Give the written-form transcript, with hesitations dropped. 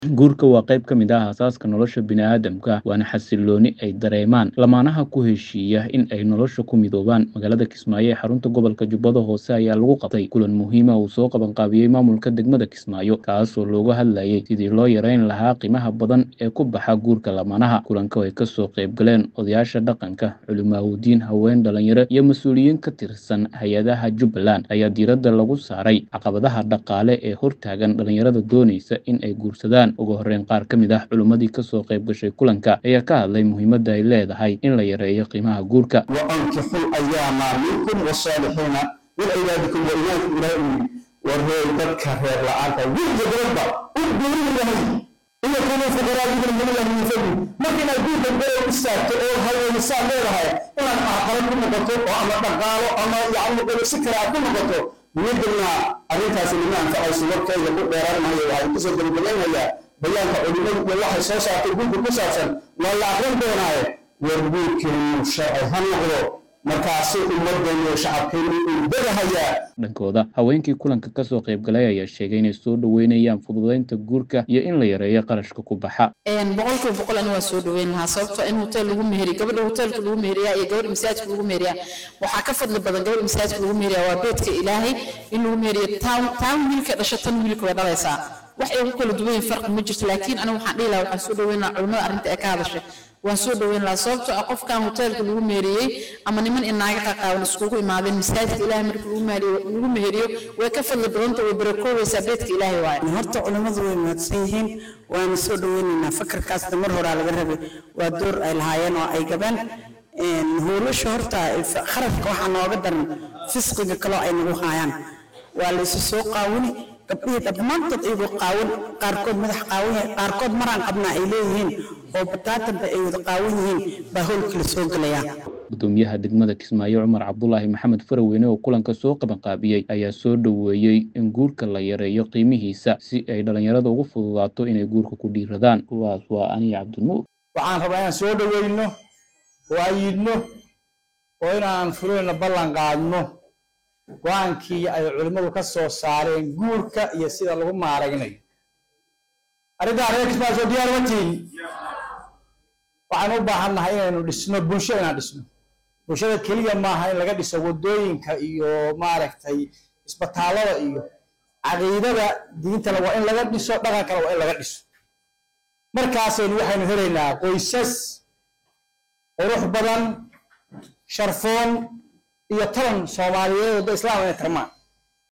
Guurka waa qayb ka mid ah aasaaska nolosha bini'aadamka, waana xasillooni ay dareemaan lamaanaha ku heshiiya in ay nolosha ku midoobaan. Magaalada Kismaayo ee xarunta gobolka Jubbada Hoose ayaa lagu qabtay kulan muhiim ah oo soo qabanqaabiyey maamulka degmada Kismaayo, kaasoo looga hadlayay sidii loo yareyn lahaa qiimaha badan ee ku baxa guurka lamaanaha. Kulanka ay kasoo qayb galeen odayaasha dhaqanka, culimaawoodiin, haween, dhalinyaro iyo mas'uuliyiin ka tirsan hay'adaha Jubbaland ayaa diiradda lagu saaray caqabadaha dhaqaale ee hortaagan dhalinyarada doonaysa in ay guursadaan. Ugu horreyn, qaar ka mid ah culimmadii ka soo qayb gashay kulanka ayaa ka hadlay muhiimadda ay leedahay in la yareeyo qiimaha guurka. وأنكحوا الأيام منكم والصالحين والعبادكم وإياكم إلهي والرأي تذكر لعنك وجد ربا أقبلوا لهم إن يكونوا فقراء من الله من فضل لكن أقول البيع الساعة أو هاي الساعة لها إن أنا أحرم كل مقطع وأما تقال أما يعلم كل سكر كل مقطع بيدنا أريتها سليمان فأي سلوك يقول بيران ما هي وهي قصة البلاد هي بيان فأولي والله سوسة تقول بقصة ولا أخرين بينها warbuurkii sharci ha noqdo markaasi ummaddan iyo shacabkeenu uu badahayaa. Dhankooda, haweenkii kulanka ka soo qayb galay ayaa sheegay inay soo dhaweynayaan fududeynta guurka iyo in la yareeyo qarashka ku baxa. boqolkiiba boqol ani waa soo dhaweyn lahaa, sababtoo in hotel lagu meheriyo, gabadha hotelka lagu meheriyaa iyo gabadha masaajidka lagu meheriyaa waxaa ka fadli badan gabadha masaajidka lagu meheriyaa. waa beedka ilaahay in lagu meheriyo taan wiilka dhasho tan wiilka way dhalaysaa. wax ay ku kala duwan yihiin farqi ma jirto, laakiin anigu waxaan dhihi lahaa waxaan soo dhaweyn lahaa culimada arrinta ee ka hadashay waan soo dhaweyn lahaa, sababtoo ah qofkan hotelka lagu meheriyey ama niman inaaga qaqaawan iskugu imaadeen masaajidka ilaahay marka lagu meheriyo way ka fadli badanta, way barakoobeysaa beedka ilaahay waaye. horta culimadu way mahadsan yihiin, waana soo dhaweynaynaa. fakarkaasna mar horaa laga rabay, waa door ay lahaayeen oo ay gabeen. howlasha horta kharafka waxaa nooga daran fisqiga kaloo ay nagu haayaan, waa laysu soo qaawini gabdhihii dhammaantood iyagoo qaawan, qaarkood madax qaawan yahay, qaarkood maraan qabnaa ay leeyihiin oo bataatanba ay wada qaawan yihiin baa howlka la soo gelayaa. Gudoomiyaha degmada Kismaayo Cumar Cabdulaahi Maxamed Faraweyne oo kulanka soo qabanqaabiyey ayaa soo dhaweeyey in guurka la yareeyo qiimihiisa si ay dhalinyarada ugu fududaato inay guurka ku dhiiradaan. Kuwaas waa Aniya Cabdinuur. waxaan rabaa inaan soo dhaweyno oo ayidno oo inaan fulino ballan qaadno go'aankii ay culimadu ka soo saareen guurka iyo sida lagu maaraynayo. arrinta reer Kismaayo soo diyaar ma tihiin? waxaan u baahannahay inaynu dhisno bulsho, inaan dhisno bulshada keliya maaha in laga dhiso wadooyinka iyo maaragtay isbitaalada iyo caqiidada diintana waa in laga dhiso, dhaqankana waa in laga dhiso. markaasaynu waxaynu helaynaa qoysas qurux badan, sharfoon iyo taran Soomaaliyeed oo islaam ay tarmaan.